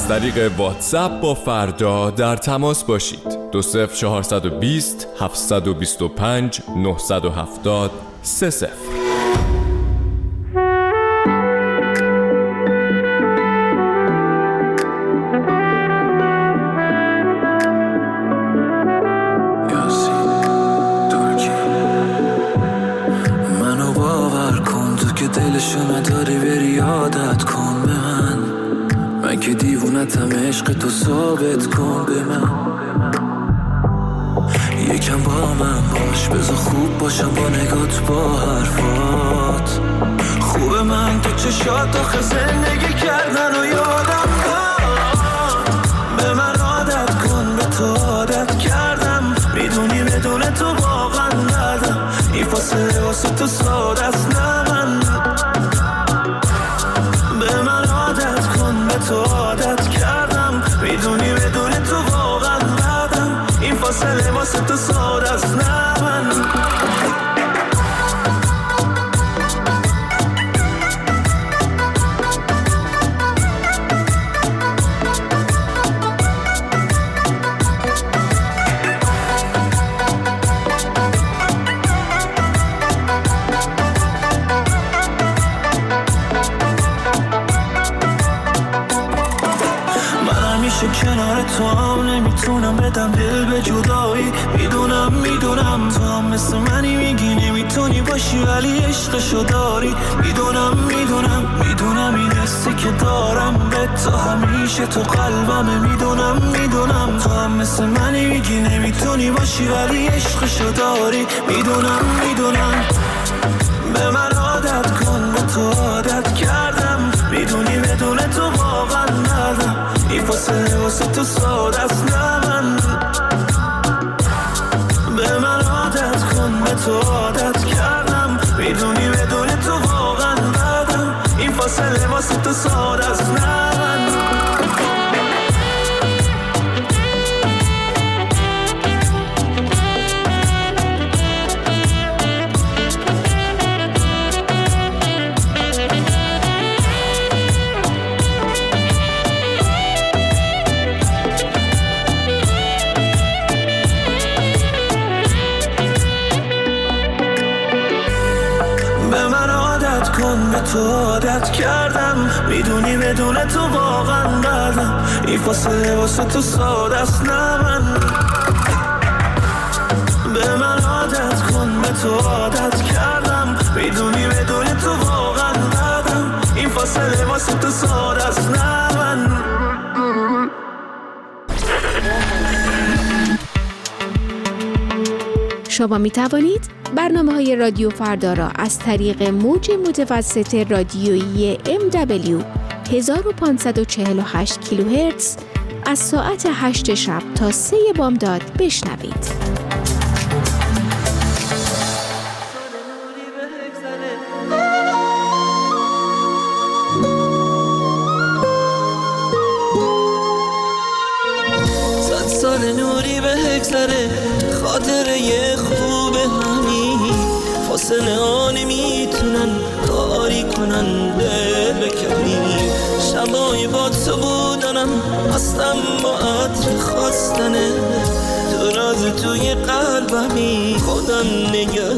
طریق واتساپ با فردا در تماس باشید. 20420 725 970 30. منو باور کن تو که دلشو نداری بری عادت کن به من که دیوونتم عشق تو ثابت کن به من یکم با من باش بذار خوب باشم با نگات با حرفات خوبه من تو چشات آخه زندگی کردن و یادم داد به من عادت کن به تو عادت کردم میدونی بدون تو واقعا ندم این فاصله واسه تو ساده است نه من به من عادت کن به تو عادت کردم میدونی بدون تو واقعا ندم این فاصله واسه تو ساده است نه من کنار تو هم نمیتونم بدم دل به جدایی میدونم تو هم مثل منی میگی نمیتونی باشی ولی عشقشو داری میدونم این حسی که دارم به تو همیشه تو قلبمه میدونم تو هم مثل منی میگی نمیتونی باشی ولی عشقشو داری میدونم به من عادت کن به تو عادت کردم میدونی بدون تو واقعا ندم این فاصله واسه تو ساده است نه من به من عادت کن به تو عادت کردم میدونی بدون تو واقعا ندم این فاصله واسه تو ساده است نه من تو عادت کردم میدونی بدون تو واقعا ندم این فاصله واسه تو ساده است نه من به من عادت کن به تو عادت کردم میدونی بدون تو واقعا ندم این فاصله واسه تو ساده است نه من شما می توانید برنامه‌های رادیو فردا را از طریق موج متوسط رادیویی MW 1548 کیلوهرتز از ساعت 8 شب تا 3 بامداد بشنوید. سال نوری به هگذره خاطره خوب همین فاصله ها نمیتونن کاری کنن دل بکنی شبای با تو بودنم هستم با عطر خواستنه تو راز توی قلبمی خودم نگه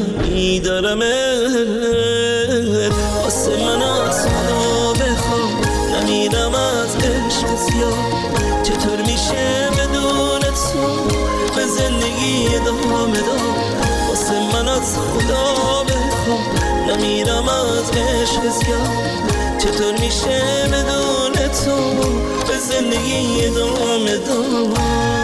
میدارمت واسه من از خدا بخوام نمیرم از عشق زیاد چطور میشه بدون تو به زندگی ادامه دار واسه من از خدا بخوام نمیرم از عشق زیاد چطور میشه بدون تو به زندگی ادامه دار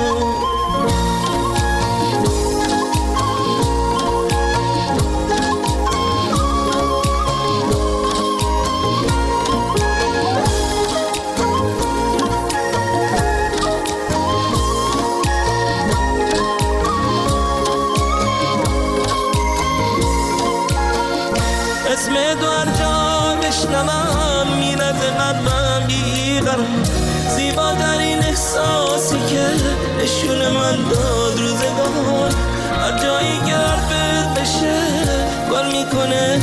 اسم دوار جا بشنوم میرد قلبم بیقرار زیباترین احساسی که نشون من داد روزگار هر جایی که حرفت بشه گل میکنه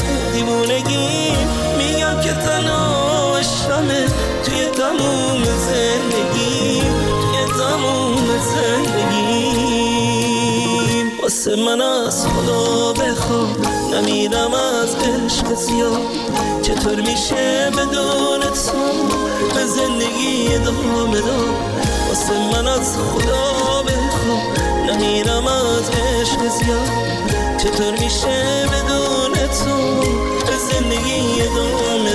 دیوونگی میگم که تنها عشقمه توی تموم زندگی واسه من از خدا بخوا نمیرم از عشق زیاد چطور میشه بدون تو به زندگی ادامه داد واسه من از خدا بخوا نمیرم از عشق زیاد چطور میشه بدون تو به زندگی ادامه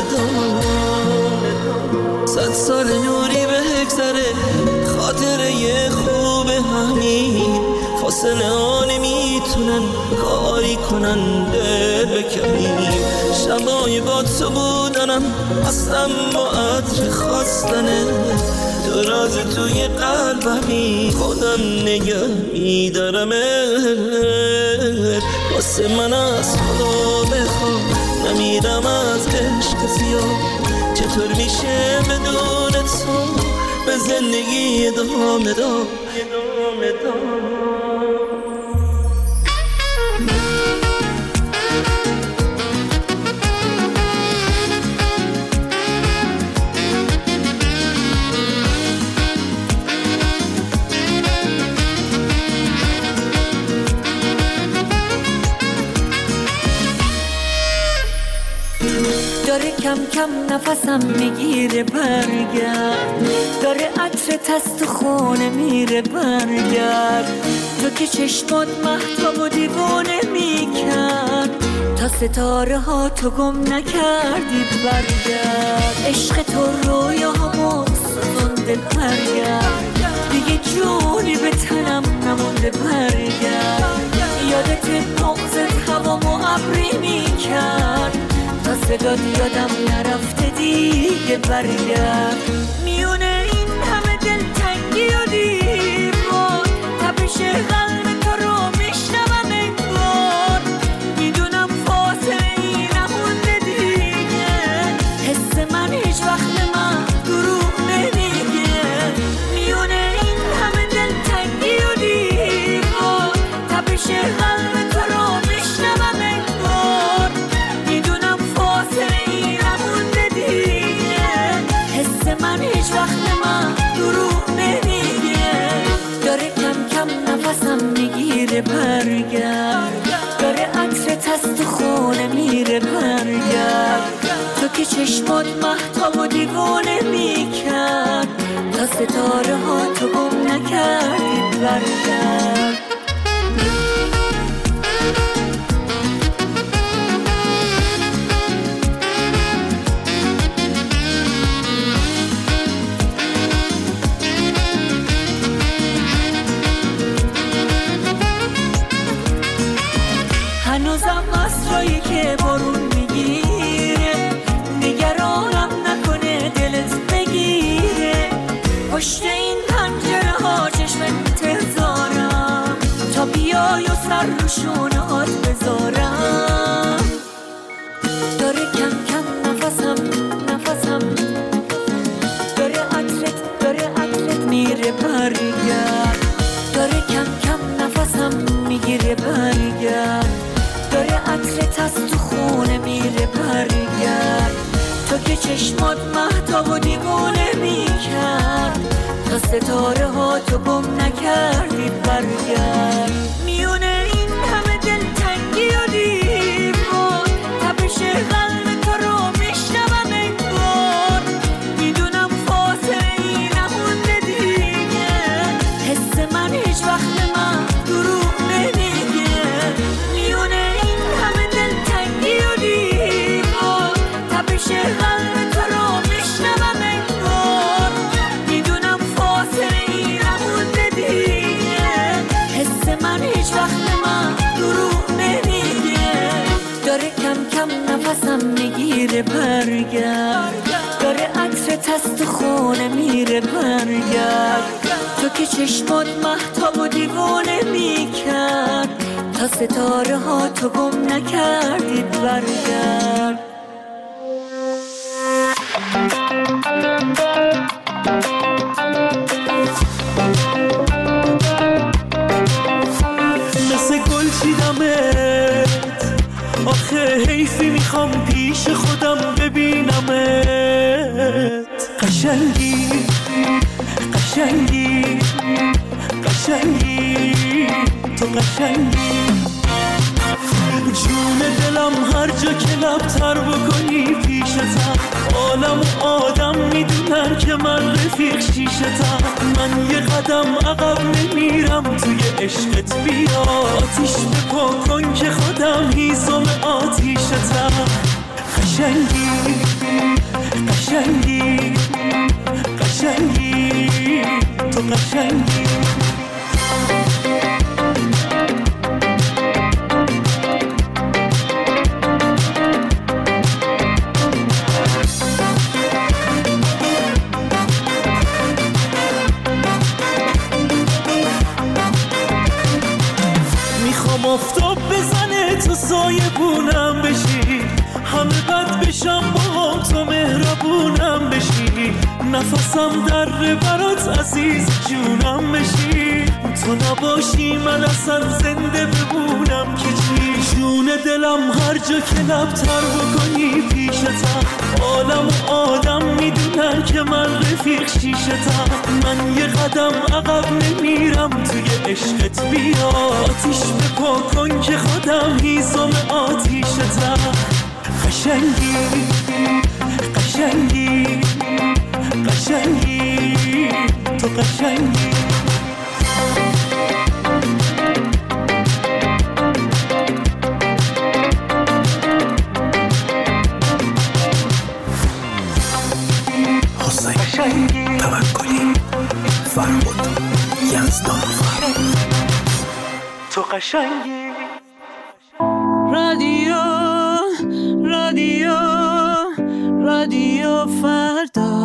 داد 100 سال نوری بگذره خاطره خوب همین فاصله ها نمیتونن کاری کنن دل بکنیم شبای با تو بودنم اصلا با عطر خواستنه تو راز توی قلبمی خودم نگه میدارمت واسه من از خدا بخوا نمیرم از عشق زیاد چطور میشه بدون تو به زندگی ادامه داد داره کم کم نفسم میگیره برگرد داره عطرت از تو خونه میره برگرد تو که چشمات مهتاب و دیوانه میکرد تا ستاره ها تو گم نکردی برگرد عشق تو رویامو سوزونده برگرد دیگه جونی به تنم نمونده برگرد یادت بغضت هوامو ابری میکرد تا صدات یادم نرفته دیگه برگرد میونه این همه دلتنگی و دیوار تپش قلب تو رو میشنوم انگار میدونم فاصله ای نمونده دیگه حس من هیچ وقت من دروغ نمیگه میونه این همه دلتنگی و دیوار تپش قلب تو رو میشنوم انگار میدونم فاصله ای نمونده دیگه حس من هیچ وقت من دروغ نمیگه داره کم کم نفسم میگیره برگرد داره عطرت از تو خونه میره برگرد تو که چشمات مهتاب و دیوانه میکرد تا ستاره ها تو گم نکردی برگرد هنوزم اسرایی که بارون میگیره نگرانم نکنه دلت بگیره پشت این پنجره ها چشم انتظارم تا بیای و سر رو شونهات بذارم داره کم کم نفسم داره عطرت میره برگرد داره کم کم نفسم میگیره برگرد داره عطرت از تو خونه میره برگرد تو که چشمات مهتاب و دیوانه میکرد تا ستاره ها تو گم نکردی برگرد میونه این همه دلتنگی و دیوار تپش قلب تو رو میشنوم انگار میدونم فاصله ای نمونده دیگه حس من هیچ وقت من دروغ نمیگه میونه این همه دلتنگی و دیوار تپش قلب تو رو میشنوم انگار میدونم فاصله ای نمونده دیگه حس من هیچ وقت من دروغ نمیگه داره کم کم نفسم میگیره برگرد داره عطرت از تو خونه میره برگرد تو که چشمات مهتاب و دیوانه میکرد تا ستاره ها تو گم نکردی برگرد مثل گل چیدمت آخه حیفی میخوام پیش خودم ببینمت قشنگی تو قشنگی. جون دلم هر جا که لبتر بکنی پیشتم، عالم و آدم میدونن که من رفیق شیشتم. من یه قدم عقب نمیرم توی عشقت، بیا آتیش بپا کن که خودم هیزم آتیشتم. قشنگی قشنگی قشنگی تو قشنگی. میخوام آفتاب بزنه تو سایه بونم بشی، همه بد بشم با تو مهربونم بشی. نفسم در برات عزیز جونم بشی، تو نباشی من اصلا زنده بمونم که چی. جون دلم هر جا که لبتر بکنی پیشتم، عالم و آدم میدونن که من رفیق شیشتم. من یه قدم عقب نمیرم توی عشقت، بیا آتیش بپا کن که خودم هیزم آتیشتم. قشنگی قشنگی قشنگی تو قشنگی. حسین توکلی، فرهاد یزدانفر. تو قشنگی. رادیو رادیو رادیو فردا.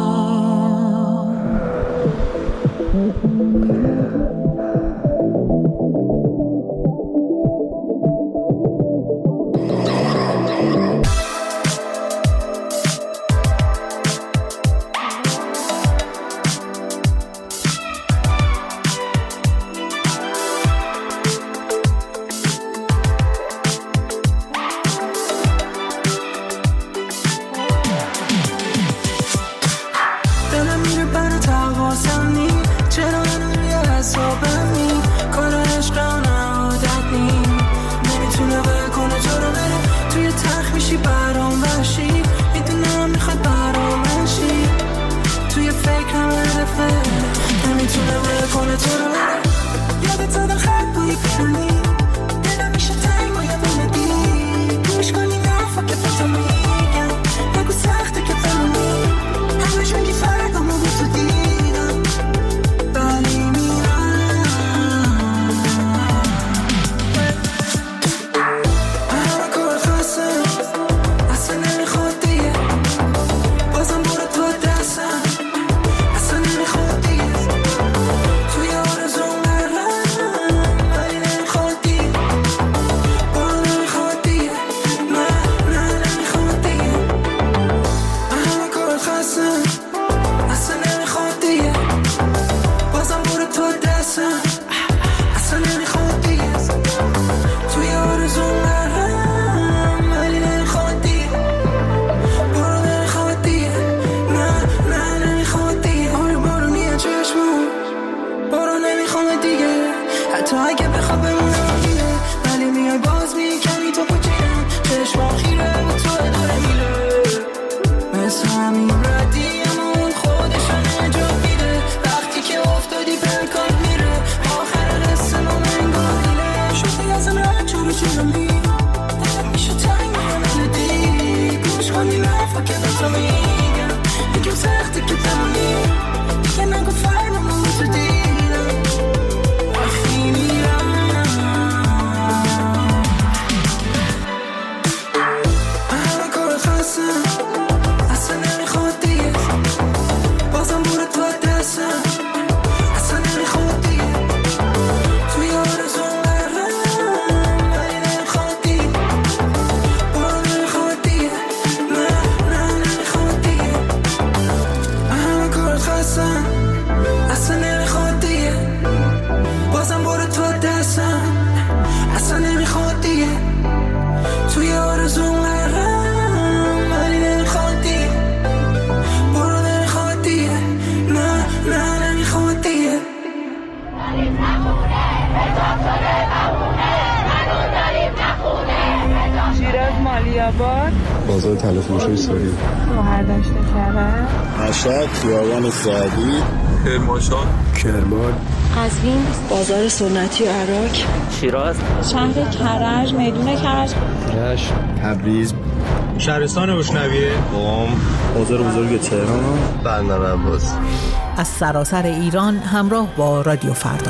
خیرآباد، بازار تلفروشی ساری، شهرداشت کرد، مشهد، خیابان سعدی، کرمانشاه، کرمان، قزوین، بازار سنتی و عراق، شیراز، شهر کرج، میدون کرج، رشت، تبریز، شهرستان بوشنویه، قم، بازار بزرگ تهران، بندر عباس. از سراسر ایران همراه با رادیو فردا.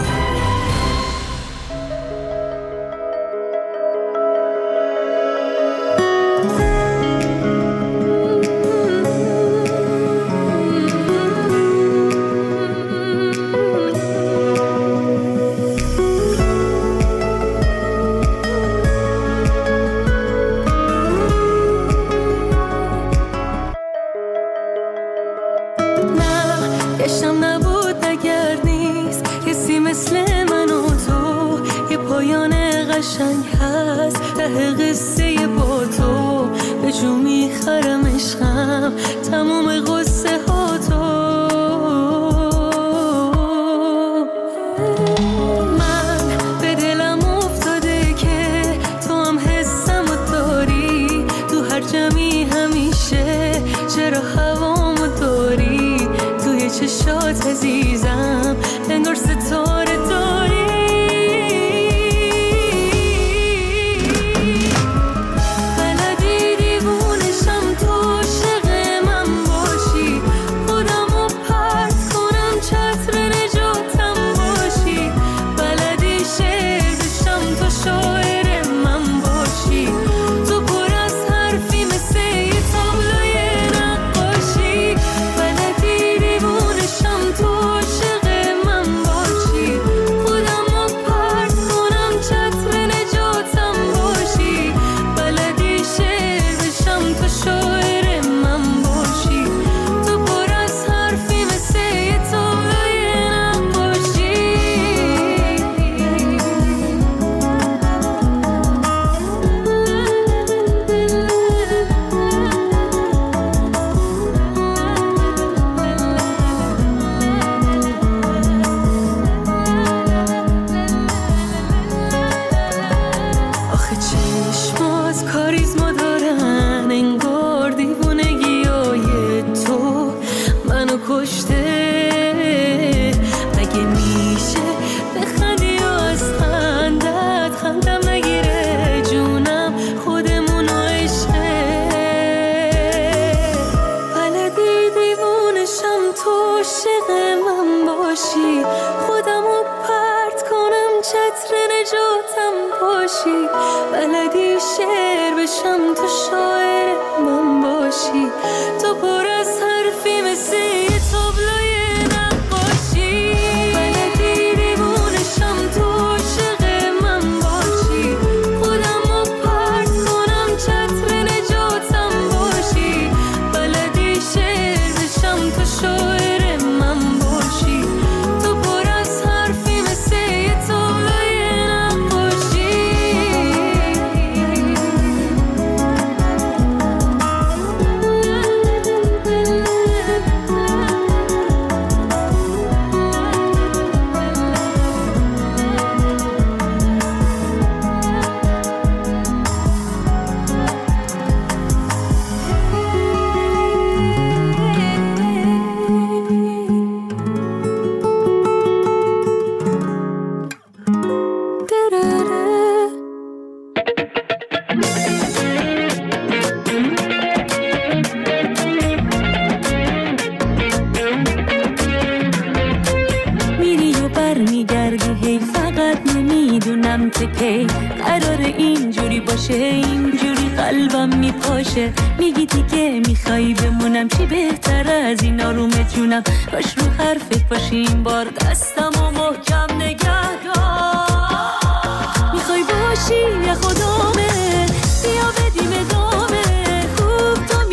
میگی دیگه میخوای بمونم، چی بهتر از این آرومت جونم، باش رو حرفت باشیم بار دستمو محکم نگه دار. میخوای باشی یا خدامه، بیا بدیم ادامه، خوب تو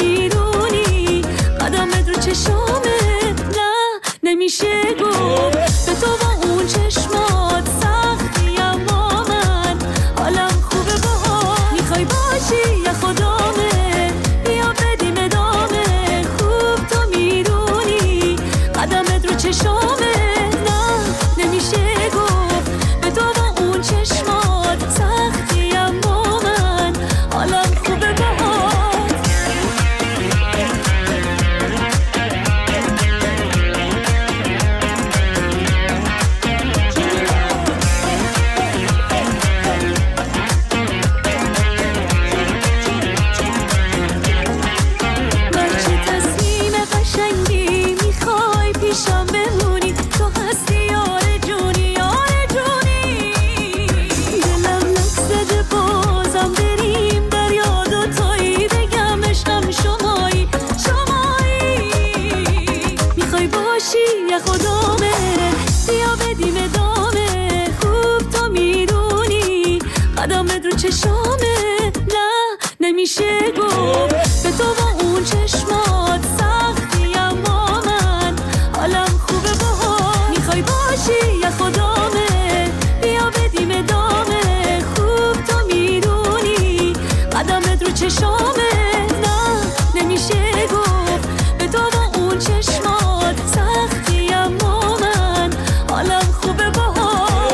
میدونی قدمت رو چشامه، نه نمیشه گفت به تو با اون چشمات سختی، اما من حالم خوبه باهات. میخوای باشی یا خدامه، قدمت رو چشامه، نه نمیشه چشامه، نه نمیشه گفت به تو با اون چشمات سختی، اما من حالم خوبه باهات. میخوای باشی یا خدامه، بیا بدیم ادامه، خوب تو میدونی قدمت رو چشامه، نه نمیشه گفت به تو با اون چشمات سختی، اما من حالم خوبه باهات.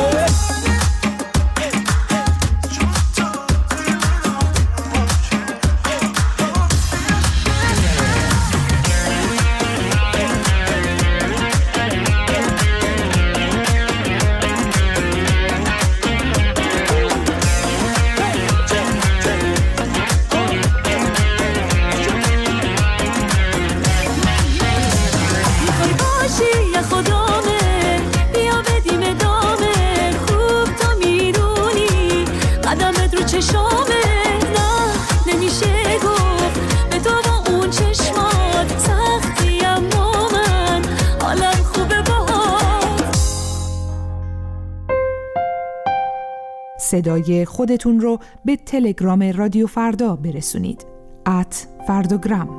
صدای خودتون رو به تلگرام رادیو فردا برسونید. @فرداگرام.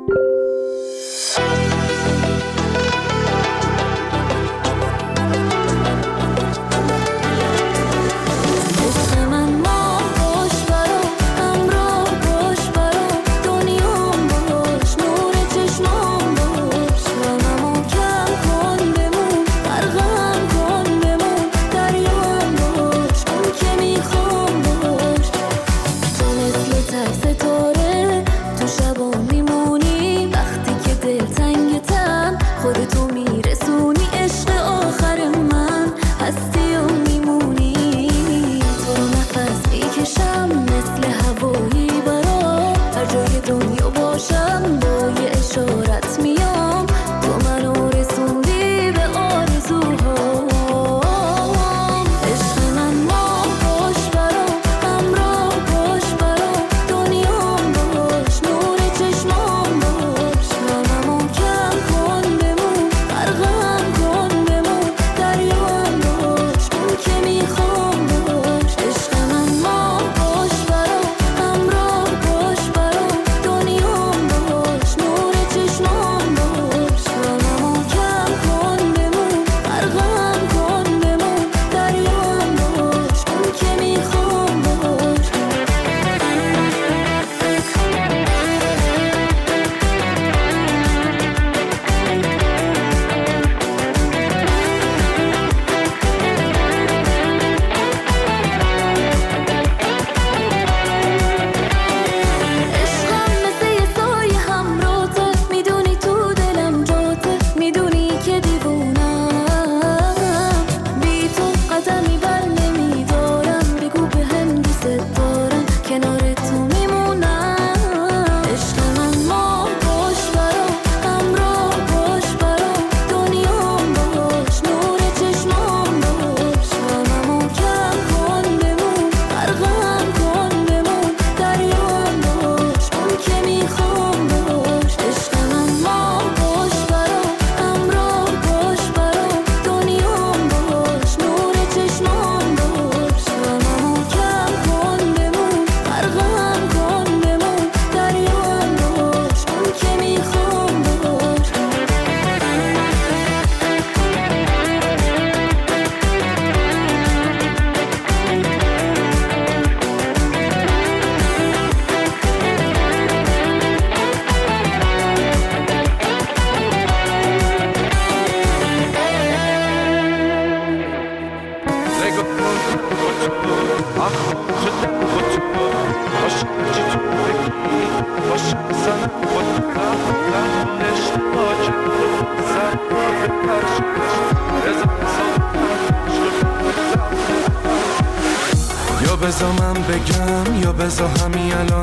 یا بذار من بگم یا بذار همین الان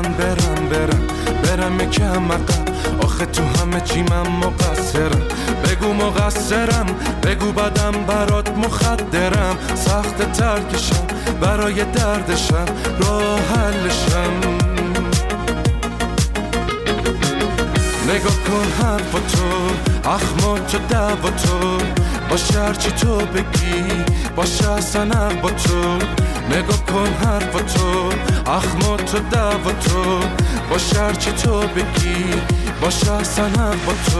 برم یکم عقب، آخه تو همه چی من مقصرم. بگو مقصرم، بگو بدم برات مخدرم، سخت ترکشم برای دردشم راه حلشم. نگاه کن حرفاتو، اخماتو دعواتو، باشه هرچی تو بگی باشه اصلا با تو. نگاه کن حرفاتو، اخماتو، دعواتو، باشه هرچی تو بگی، باشه اصلا حق با تو.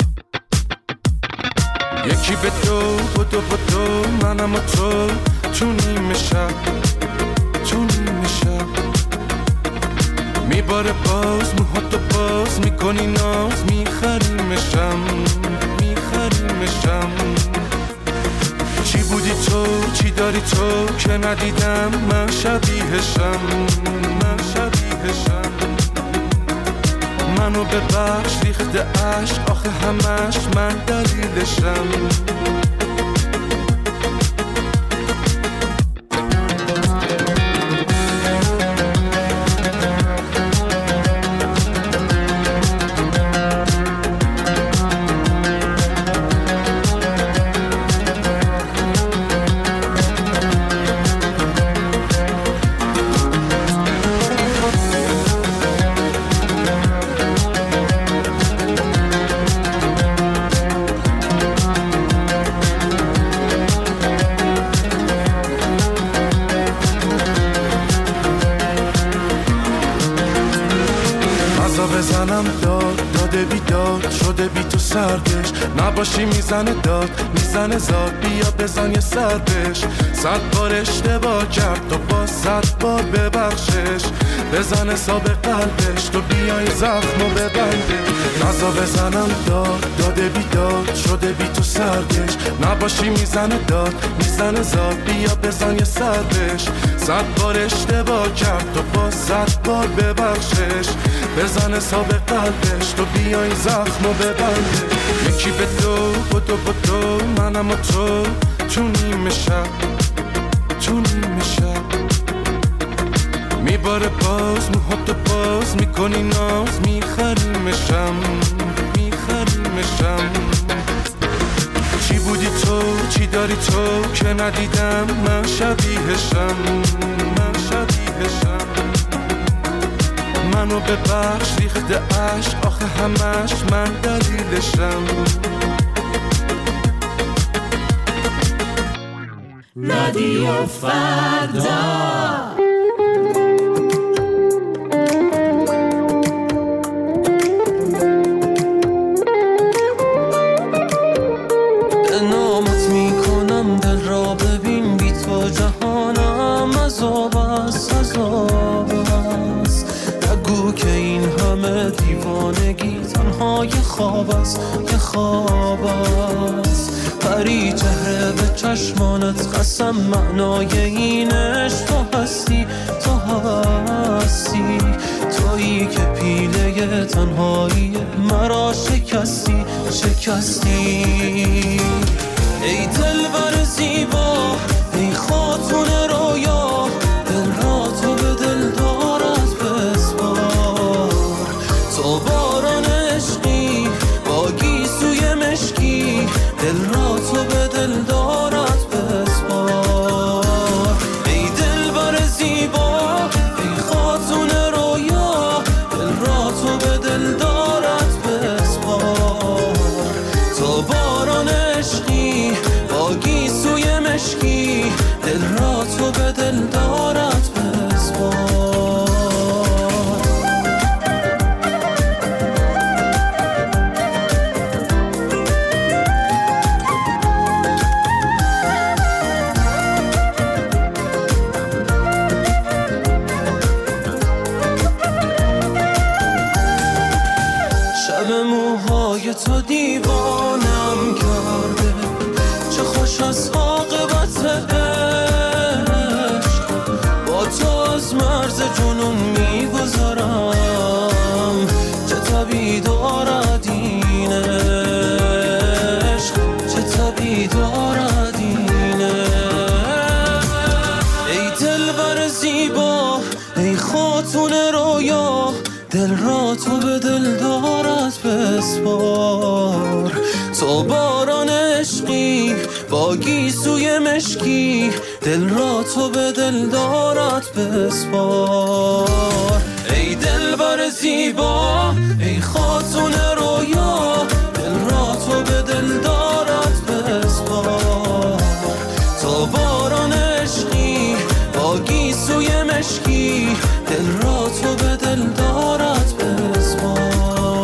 یکی به دو بدو بدو، منم و تو نیمه شب، تو نیمه شب میباره باز موهاتو باز میکنی ناز، میخریمشم میخریمشم. چی بودی تو، چی داری تو که ندیدم، من شبیهشم من شبیهشم. منو ببخش ریخته عشق، آخه همش من دلیلشم. بزنم داده بیداد شده بی تو سردش، نباشی میزنه داد میزنه زاد، بیا بزن یه سردش. 100 بار اشتباه کرد تو با 100 بار ببخشش، بزن حساب قلبش تو بیای زخمو ببنده. نزا بزنم داده بیداد شده بی تو سردش، نباشی میزنه داد میزنه زاد، بیا بزن یه سردش. 100 بار اشتباه کرد تو با 100 بار ببخشش، بزن حساب قلبش تو بیای زخمو ببنده. یکی به دو بدو بدو، منم و تو نیمه شب، تو نیمه شب میباره باز موهاتو باز میکنی ناز، میخریمشم میخریمشم. چی بودی تو، چی داری تو که ندیدم، من شبیهشم من شبیهشم. منو ببخش ریخته عشق، آخه همش من دلیلشم. رادیو فردا نامت میکنم دل را ببین، بی تو جهانم عذاب است عذاب است. نگو که این همه دیوانگی تنها یه خواب است یه خواب است. پری چهره به چشمانت قسم، معنای این عشق تو هستی تو هستی. تویی که پیله تنهایی مرا شکستی شکستی. ای دلبر زیبا، ای خاتون رویا، دل را تو به دل دارد بسپار. تو باران عشقی با گیسوی مشکی، دل را تو به دل دارد بسپار. ای دلبر زیبا، ای خاتون رویا، دل را تو به دل دارد بسپار. تو باران عشقی با گیسوی مشکی، دل را تو به دل دارد بسپار. شب موهای تو دیوانم کرده، چه خوش از عاقبت عشق. با تو از مرز جنون میگذرم، چه طبیع دارد این عشق، چه طبیع دارد این عشق. ای دلبر زیبا، ای خاتون رویا، دل را تو به دل دارد بسپار. تو باران عشقی با گیسوی مشکی، دل را تو به دل دارد بسپار. ای دلبر زیبا، ای خاتون رویا، دل را تو به دل دارد بسپار. تو باران عشقی با دل را تو به دل دارد بسپار.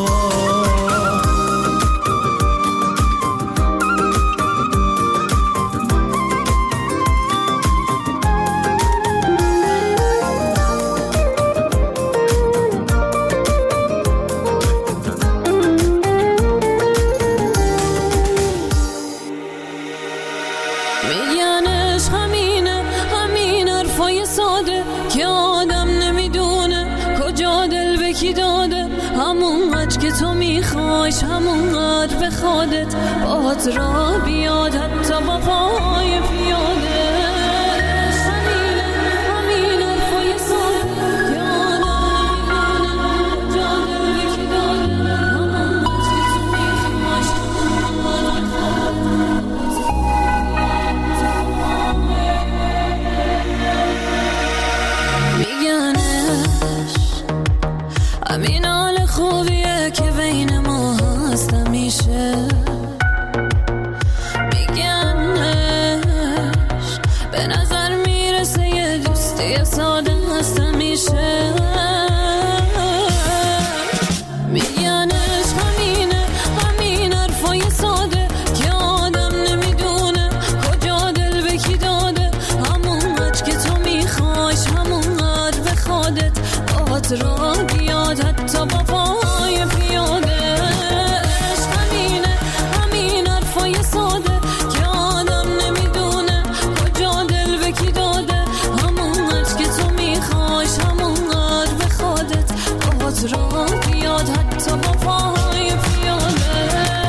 همونقدر به خودت باهات را بیاد حتی با پای پیاده. همین حرفای ساده که آدم نمیدونه جا دل به کی داده. همونقدر که تو میخوایش همونقدر به خودت میگنش همین حال خوبیه که بین ما هست همیشه. میگنش به نظر میرسه یه دوستی ساده هست همیشه. میگنش همینه همین حرفای ساده که آدم نمیدونه کجا دل به کی داده. همونقدر که تو میخوایش همونقدر به خودت باهات را بیاد حتی با پای پیاده. را بیاد حتی با پای پیاده.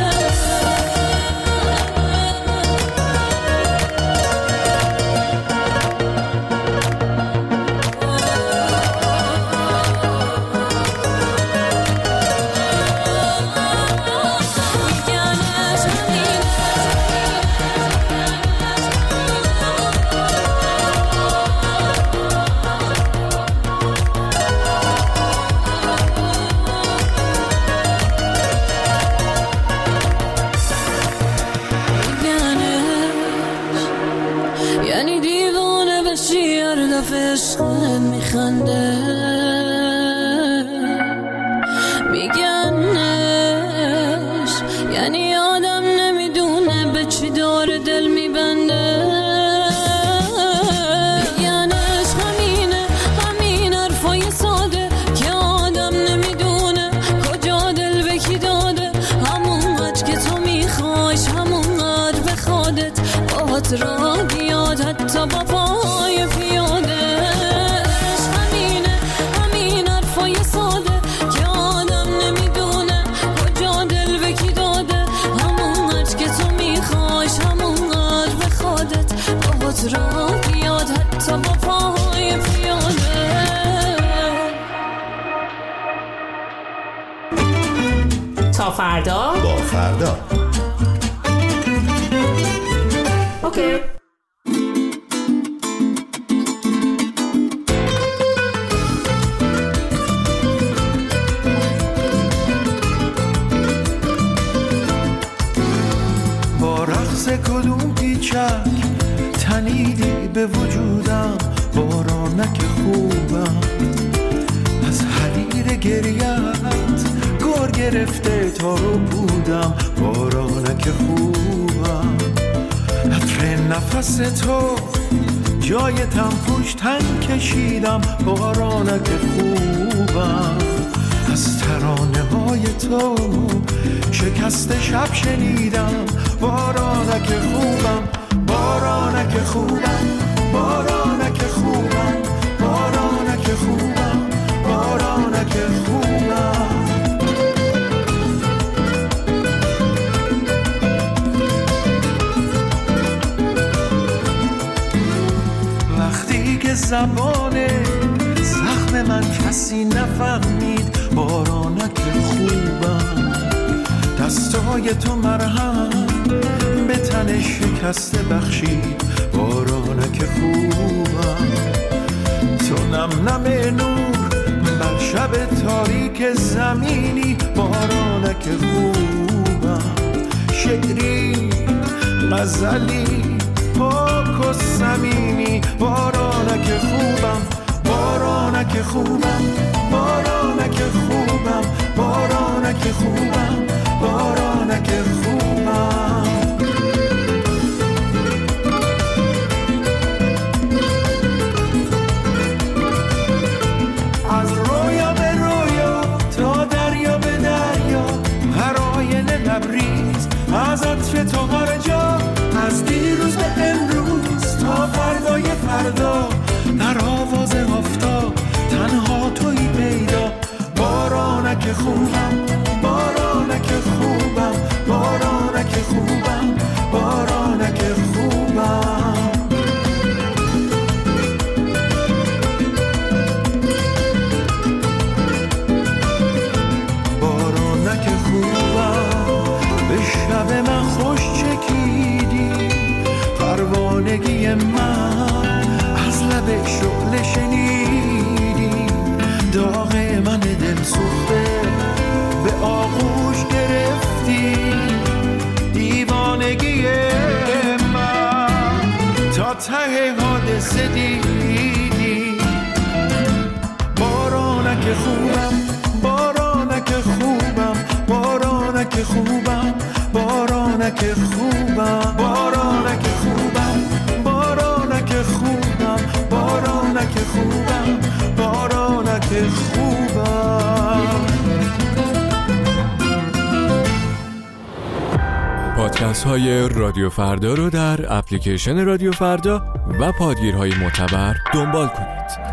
یعنی دیوانه بشی هر دفعه عشقت میخنده. میگنش یعنی آدم نمیدونه به چی داره دل میبنده. میگنش همینه همین حرفای ساده که آدم نمیدونه کجا دل به کی داده. همونقدر که تو میخوایش همونقدر به خودت باهات را بیاد حتی با پای پیاده. همینه همین حرفای ساده که آدم نمیدونه کجا دل به کی داده. همونقدر که تو میخوایش همونقدر به خودت باهات را بیاد حتی با پای پیاده. تا فردا با فردا. اوکی. با رقص کدوم پیچک تنیدی به وجودم، بارانک خوبم از حریر گریت گور گرفته تا رو بودم. بارانک خوبم عطر نفس تو جای تنفوش تن کشیدم. بارانک خوبم از ترانه های تو شکست شب شنیدم. بارانک خوبم بارانک خوبم بارانک خوبم بارانک خوبم بارانک خوبم. وقتی که زبان زخم من کسی نفهمید. بارانک خوبم دستای تو مرهم به تن شکسته بخشید. بارانک خوبم تو نم نم نور بر شب تاریک زمینی. بارانک خوبم شعری غزلی پاک و صمیمی. بارانک خوبم بارانک خوبم، بارانک خوبم، بارانک خوبم، بارانک خوبم. از رویا به رویا تا دریا به دریا، هر آینه لبریز از عطر تو هر جا، از دیروز به امروز تا فردای فردا، در آواز آفتاب تنها تویی پیدا. بارانک خوبم، بارانک خوبم، بارانک خوبم، بارانک خوبم. بارانک خوبم، به شب من خوش چکیدی، پروانگی من از لب شعله شنیدی، داغ من دل سوخته به آغوش گرفتی، دیوانگی من تا ته حادثه دیدی. بارانک خوبم، بارانک خوبم، بارانک خوبم، بارانک خوبم، بارانک خوبم، بارانک خوبم، بارانک خوبم، بارانک خوبم. پادکست های رادیو فردا رو در اپلیکیشن رادیو فردا و پادگیرهای معتبر دنبال کنید.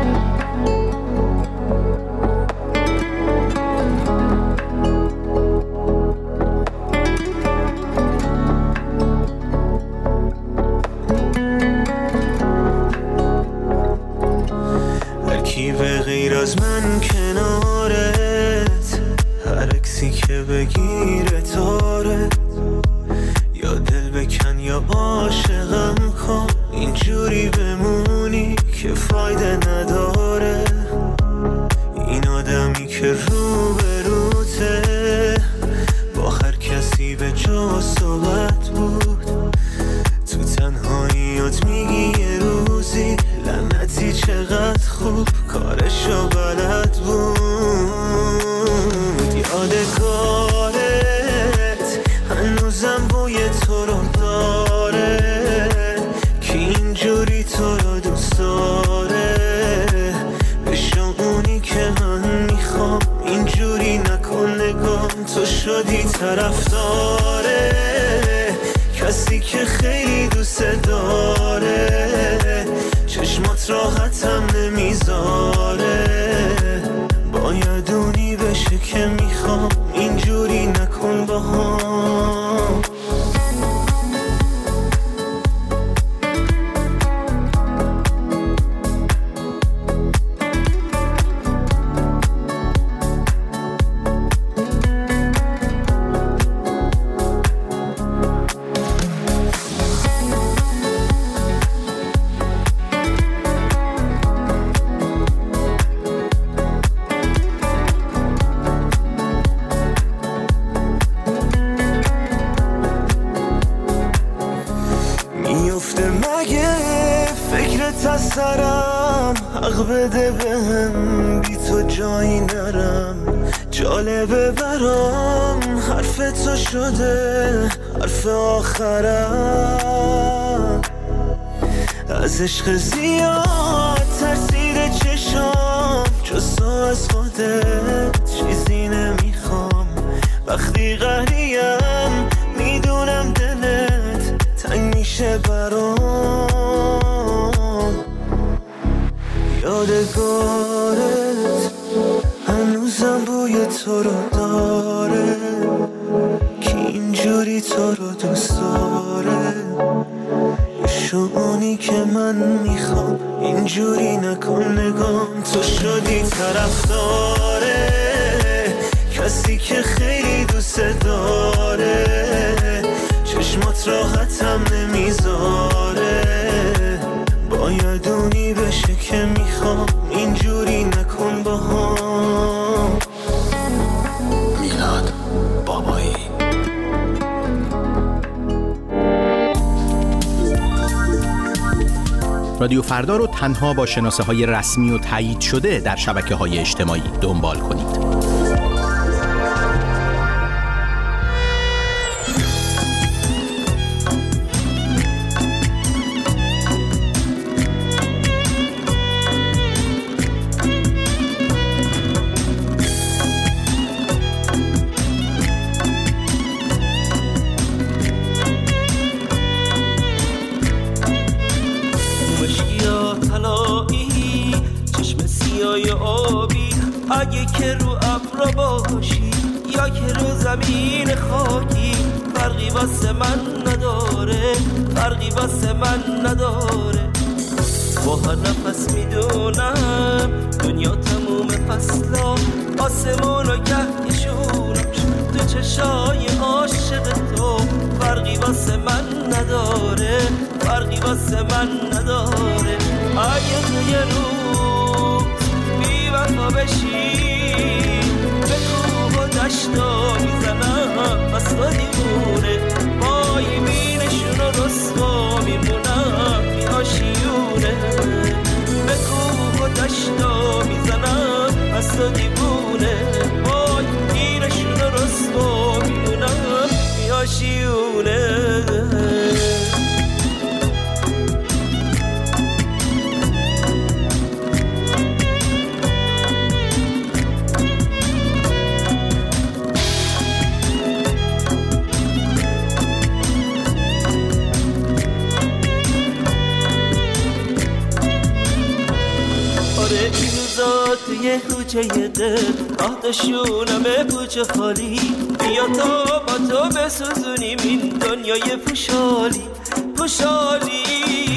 به غیر از من کنارت، هر اکسی که بگیره تارت، یا دل بکن یا عاشقم کن، اینجوری بمونی که فایده نداره. این آدمی که روبروته با هر کسی به جا صحبت بود، تو تنهاییات میگی یه روزی لعنتی چقدر خوب کارشو بلد بود. یادگارت هنوزم بوی تو رو داره، که اینجوری تو رو دوست داره. بشو اونی که من میخوام، اینجوری نکن نگام، تو شدی طرفداره کسی که خیلی دوست داره، چشمات راحتم نمیذاره. باید اونی بشه که میخوام، اینجوری نکن باهام. سرم حق بده بهم، بی تو جایی نرم. جالبه برام حرف تو شده حرف آخرم. از عشق زیاد ترسیده چشام، جز تو از خودت چیزی نمیخوام. وقتی قهریم میدونم دلت تنگ میشه برام. یادگارت هنوزم بوی تو رو داره، که اینجوری تو رو دوست داره. شونی که من میخوام، اینجوری نکن نگام، تو شدی طرفداره کسی که خیلی دوست داره. چشمات راحتم نمیذاره، باید اونی بشه که میخوام، اینجوری نکن باهام. میلاد بابایی. رادیو فردا رو تنها با شناسه‌های رسمی و تایید شده در شبکه‌های اجتماعی دنبال کنید. اگه که رو ابر باشی یا که رو زمین خاکی فرقی واسه من نداره، فرقی واسه من نداره. با هر نفس میدونم دنیا تموم فصلا، آسمون و گهگشونش تو چشای عاشق تو فرقی واسه من نداره، فرقی واسه من نداره. اگه تو یه روز بی وفا بشی به کوه و دشتا میزنم بس تو دیوونه، پای بینشون و رسوا میمونم بی آشیونه. به کوه و دشتا میزنم بس تو دیوونه، پای بینشون و رسوا میمونم بی آشیونه. توی کوچه دل آتشونمه پوچه خالی، بیا تا با تو بسوزونیم این دنیای پوشالی پوشالی.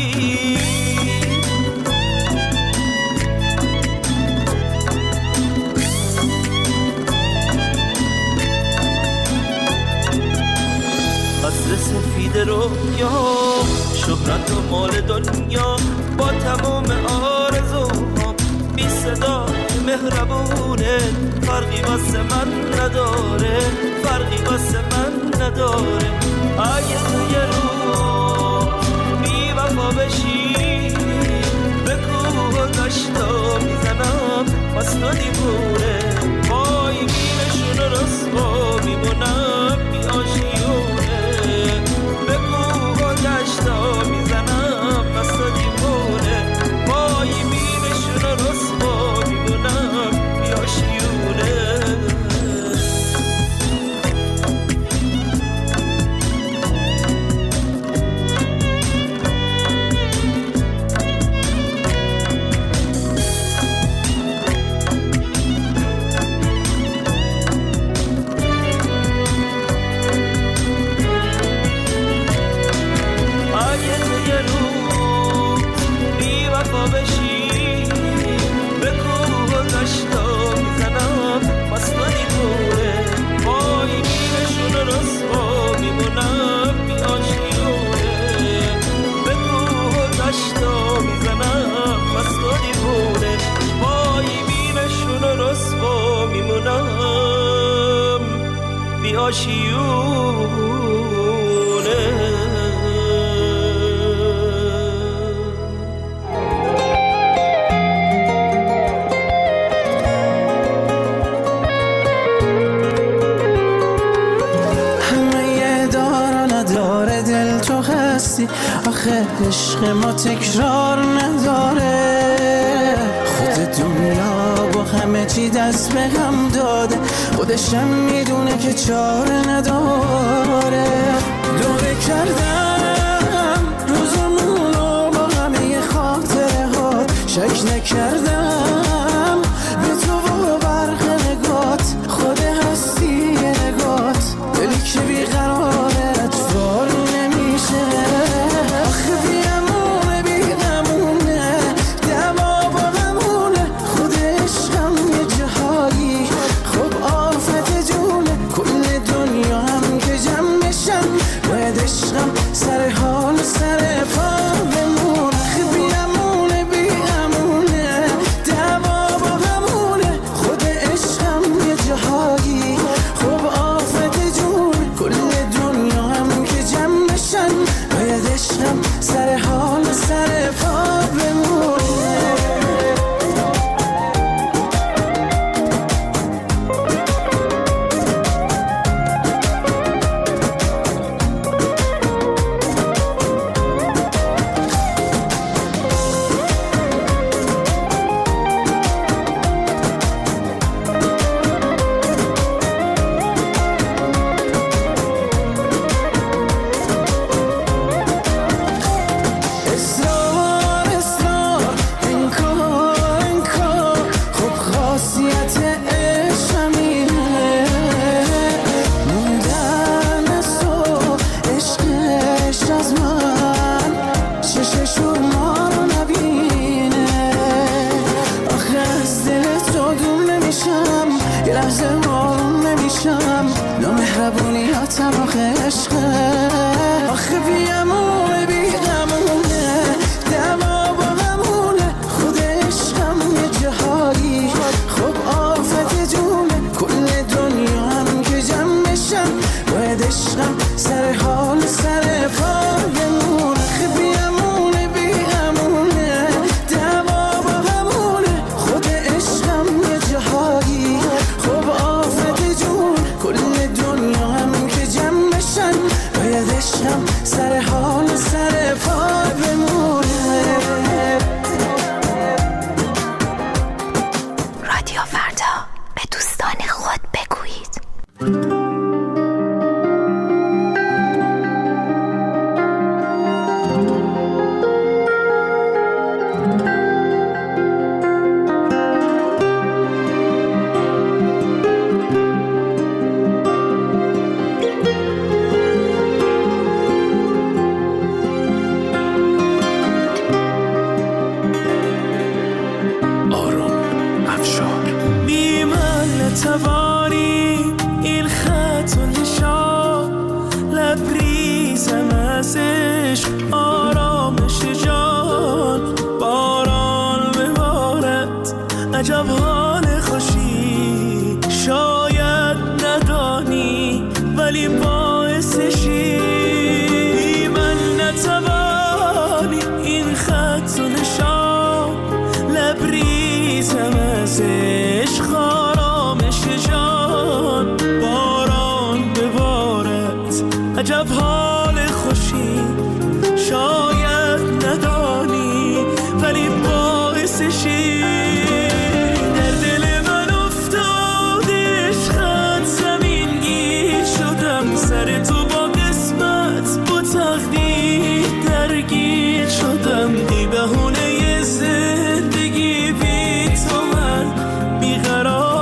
قصر سفید رویا شهرت و مال دنیا با تمام آرزوها بی صدا مهربونه، فرقی واسه من نداره، فرقی واسه من نداره. اگه تو یه روز بی وفا بشی به کوه و دشتا میزنم بس تو دیوونه، پای بینشون و رسوا میمونم بی آشیونه. به کوه و دشتا میزنم بس تو دیوونه، پای بینشون و رسوا میمونم بی آشیونه. آخه عشق ما تکرار نداره، خود دنیا با همه چی دست به هم داده، خودشم میدونه که چاره نداره. دوره کردم روزمونو با همه خاطره ها، شک نکردم به تو و برق نگات، خود هستی نگات، دلی که بیقرارت فار نمیشه. سر حال سر پا بمونه، بیامونه بیامونه زبونیاتم آخه عشقه آخه بیامونه بیغمونه دما با همونه خود عشقم یه جهایی خب آفت جونه کل دنیا هم که جمع بشم باید عشقم سر حال سر پایمونه آخه بیامونه بیغمونه دما با همونه خود عشقم یه جهایی خب آفت جون کل دنیا هم که جمع بشن باید عشقم سر حال سر پا بمونه. رادیو فردا به دوستان خود بگویید. توانی این خط و نشان لبریزم از عشق آرامش جان باران ببارد عجب حال خوشی شاید ندانی ولی باعثشی من نتوانی این خط و نشان لبریزم از عشق جان باران ببارد عجب حال خوشی شاید ندانی ولی باعثشی در دل من افتاد عشقت زمین گیر شدم سر تو با قسمت با تقدیر درگیر شدم ای بهونه زندگی بی تو من بیقرار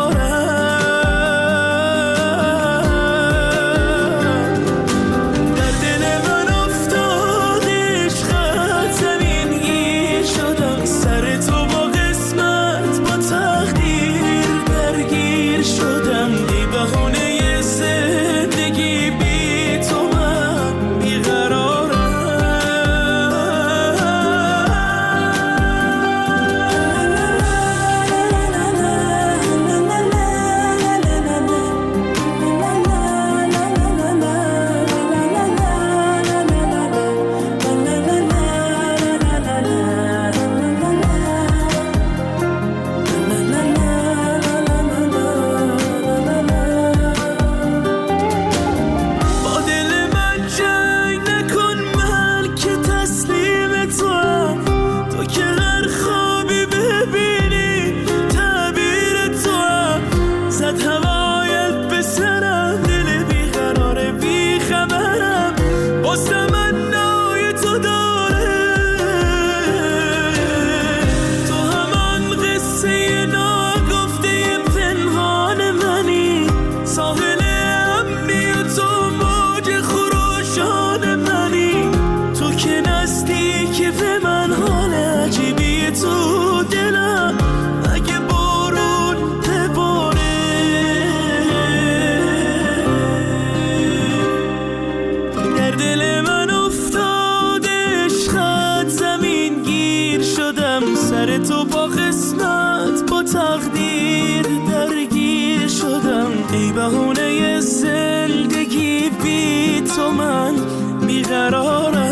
سر تو با قسمت با تقدیر درگیر شدم ای بهونه زندگی بی تو من بیقرارم